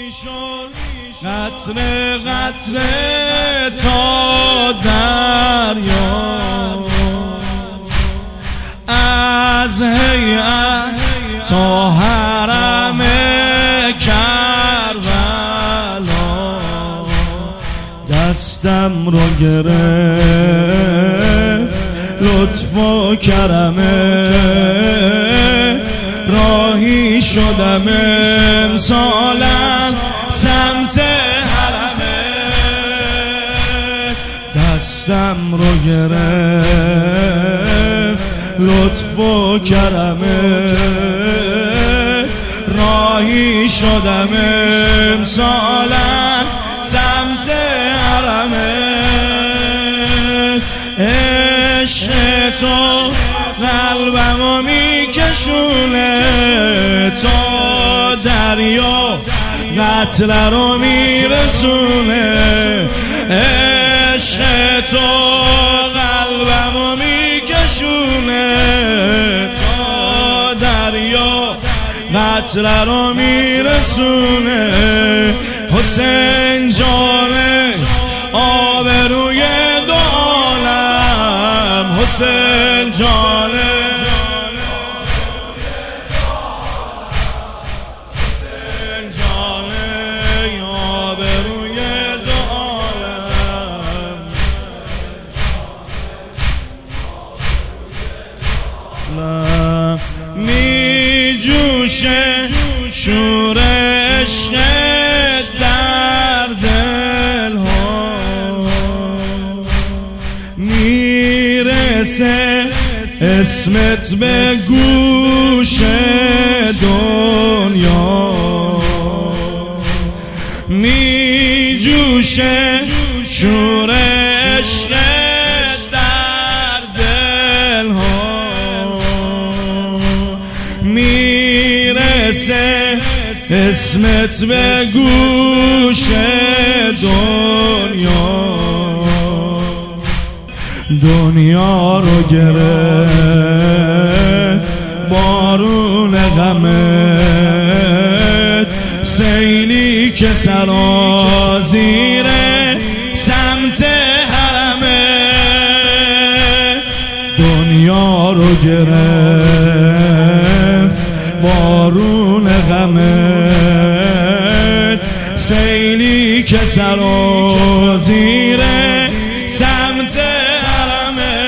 قطره قطره تا دریا، از هیئت تا حرم کربلا، دستم رو گرفت لطف و کرمه، راهی شدم امسالم سمت حرمه، دستم رو گرفت لطف و کرمه، راهی شدم امسالم سمت حرمه. عشق تو قلبمو میکشونه تا دریا، قطره رو میرسونه. عشق تو قلبمو میکشونه تا دریا، قطره رو میرسونه. حسین جانه آبروی دو عالم، حسین جانه آبروی دو عالم. می جوشه شور عشق در دل ها، میرسه اسمت به گوش دنیا، می جوشه شور عشق در دل ها، میرسه اسمت به گوش دنیا. دنیا رو گرفت بارون غمت، سیلی که سرازیره سمت حرمه. دنیا رو گرفت بارون غمت، سیلی که سرازیره سمت حرمه.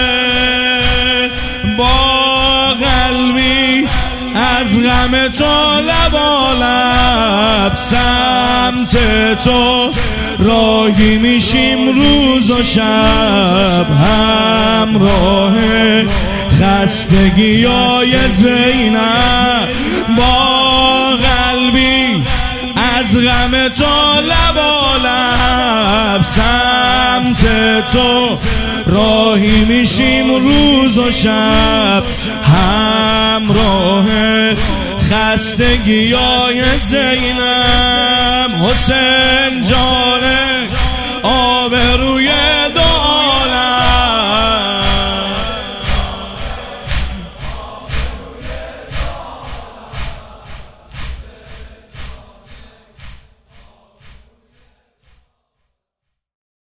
با قلبی از غم تو لبالب سمت تو راهی میشیم روز و شب، همراه خستگیای زینب. با قلبی از غم تو لبالب سمت تو راهی میشیم روز و شب، همراه خستگیای زینب. حسین جانه آبروی